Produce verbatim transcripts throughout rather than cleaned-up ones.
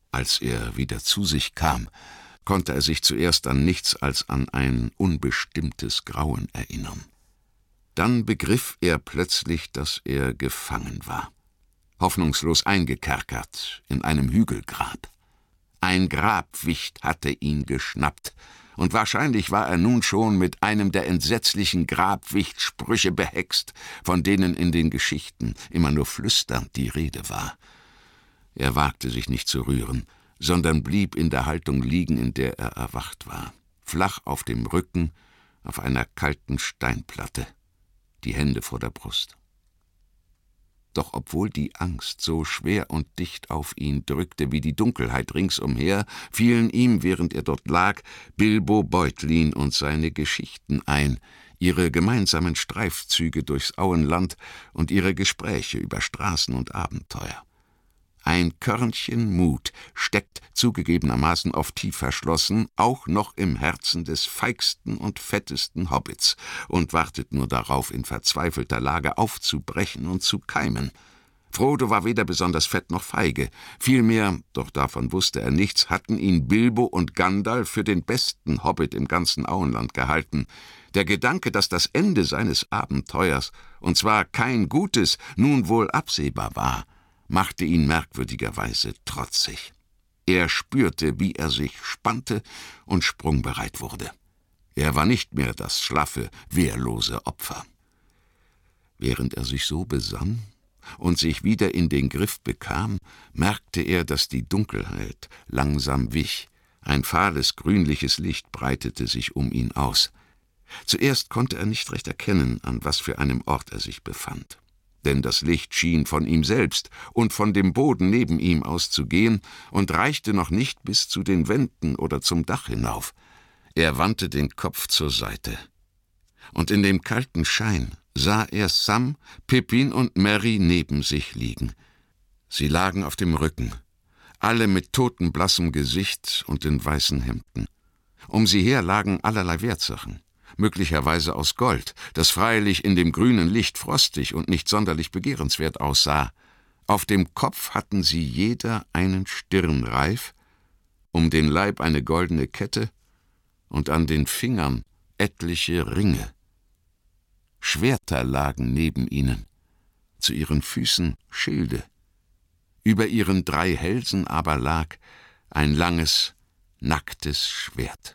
Als er wieder zu sich kam, konnte er sich zuerst an nichts als an ein unbestimmtes Grauen erinnern. Dann begriff er plötzlich, dass er gefangen war, hoffnungslos eingekerkert in einem Hügelgrab. Ein Grabwicht hatte ihn geschnappt, und wahrscheinlich war er nun schon mit einem der entsetzlichen Grabwichtsprüche behext, von denen in den Geschichten immer nur flüsternd die Rede war. Er wagte sich nicht zu rühren, sondern blieb in der Haltung liegen, in der er erwacht war, flach auf dem Rücken, auf einer kalten Steinplatte, die Hände vor der Brust. Doch obwohl die Angst so schwer und dicht auf ihn drückte wie die Dunkelheit ringsumher, fielen ihm, während er dort lag, Bilbo Beutlin und seine Geschichten ein, ihre gemeinsamen Streifzüge durchs Auenland und ihre Gespräche über Straßen und Abenteuer. Ein Körnchen Mut steckt zugegebenermaßen oft tief verschlossen, auch noch im Herzen des feigsten und fettesten Hobbits, und wartet nur darauf, in verzweifelter Lage aufzubrechen und zu keimen. Frodo war weder besonders fett noch feige, vielmehr, doch davon wusste er nichts, hatten ihn Bilbo und Gandalf für den besten Hobbit im ganzen Auenland gehalten. Der Gedanke, dass das Ende seines Abenteuers, und zwar kein gutes, nun wohl absehbar war, machte ihn merkwürdigerweise trotzig. Er spürte, wie er sich spannte und sprungbereit wurde. Er war nicht mehr das schlaffe, wehrlose Opfer. Während er sich so besann und sich wieder in den Griff bekam, merkte er, dass die Dunkelheit langsam wich. Ein fahles, grünliches Licht breitete sich um ihn aus. Zuerst konnte er nicht recht erkennen, an was für einem Ort er sich befand. Denn das Licht schien von ihm selbst und von dem Boden neben ihm auszugehen und reichte noch nicht bis zu den Wänden oder zum Dach hinauf. Er wandte den Kopf zur Seite. Und in dem kalten Schein sah er Sam, Pippin und Merry neben sich liegen. Sie lagen auf dem Rücken, alle mit totenblassem Gesicht und in weißen Hemden. Um sie her lagen allerlei Wertsachen, möglicherweise aus Gold, das freilich in dem grünen Licht frostig und nicht sonderlich begehrenswert aussah. Auf dem Kopf hatten sie jeder einen Stirnreif, um den Leib eine goldene Kette und an den Fingern etliche Ringe. Schwerter lagen neben ihnen, zu ihren Füßen Schilde. Über ihren drei Hälsen aber lag ein langes, nacktes Schwert.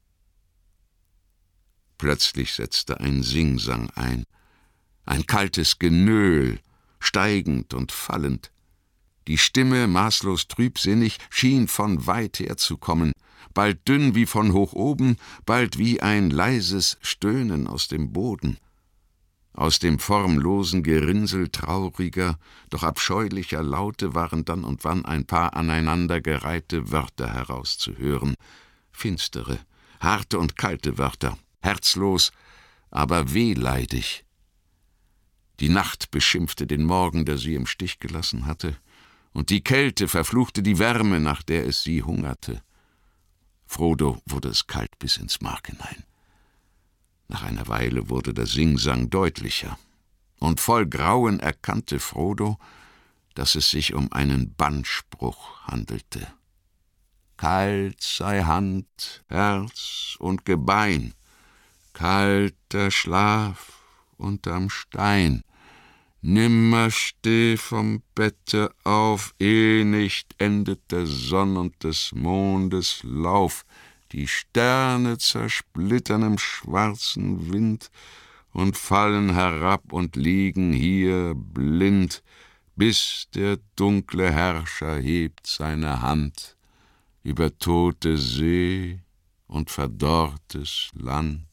Plötzlich setzte ein Singsang ein, ein kaltes Genöhl, steigend und fallend. Die Stimme, maßlos trübsinnig, schien von weit her zu kommen, bald dünn wie von hoch oben, bald wie ein leises Stöhnen aus dem Boden. Aus dem formlosen Gerinnsel trauriger, doch abscheulicher Laute waren dann und wann ein paar aneinandergereihte Wörter herauszuhören, finstere, harte und kalte Wörter, herzlos, aber wehleidig. Die Nacht beschimpfte den Morgen, der sie im Stich gelassen hatte, und die Kälte verfluchte die Wärme, nach der es sie hungerte. Frodo wurde es kalt bis ins Mark hinein. Nach einer Weile wurde der Singsang deutlicher, und voll Grauen erkannte Frodo, dass es sich um einen Bannspruch handelte. Kalt sei Hand, Herz und Gebein, kalter Schlaf unterm Stein. Nimmer steh vom Bette auf, eh nicht endet der Sonn und des Mondes Lauf. Die Sterne zersplittern im schwarzen Wind und fallen herab und liegen hier blind, bis der dunkle Herrscher hebt seine Hand über tote See und verdorrtes Land.